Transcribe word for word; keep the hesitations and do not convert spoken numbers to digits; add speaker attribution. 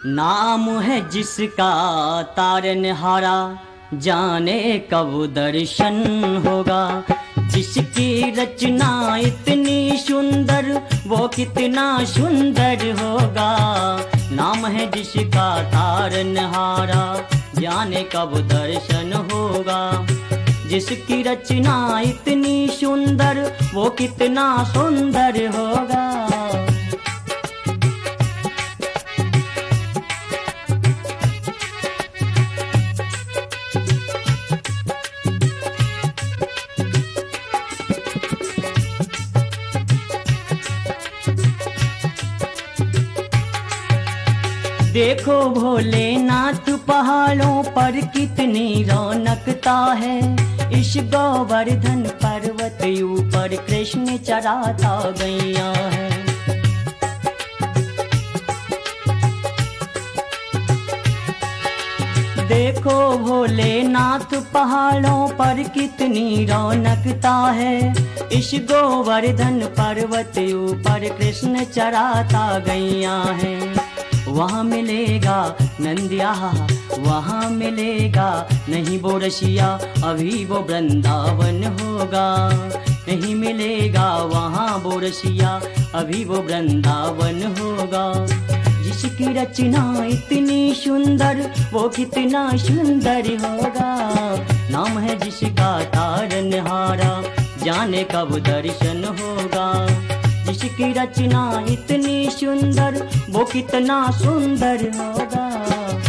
Speaker 1: नाम है जिसका तारनहारा, जाने कब दर्शन होगा। जिसकी रचना इतनी सुंदर, वो कितना सुंदर होगा। नाम है जिसका तारनहारा, जाने कब दर्शन होगा। जिसकी रचना इतनी सुंदर, वो कितना सुंदर होगा। देखो भोलेनाथ पहाड़ों पर कितनी रौनकता है। इस गोवर्धन पर्वत ऊपर कृष्ण चराता गैया है। देखो भोलेनाथ पहाड़ों पर कितनी रौनकता है। इस गोवर्धन पर्वत ऊपर कृष्ण चराता गैया है। वहाँ मिलेगा नंदिया, वहाँ मिलेगा नहीं वो रसिया, अभी वो वृंदावन होगा। नहीं मिलेगा वहाँ वो रसिया, अभी वो वृंदावन होगा। जिसकी रचना इतनी सुंदर, वो कितना सुंदर होगा। नाम है जिसका तारनहारा, जाने कब दर्शन होगा। जिसकी रचना इतनी सुंदर, वो कितना सुंदर होगा।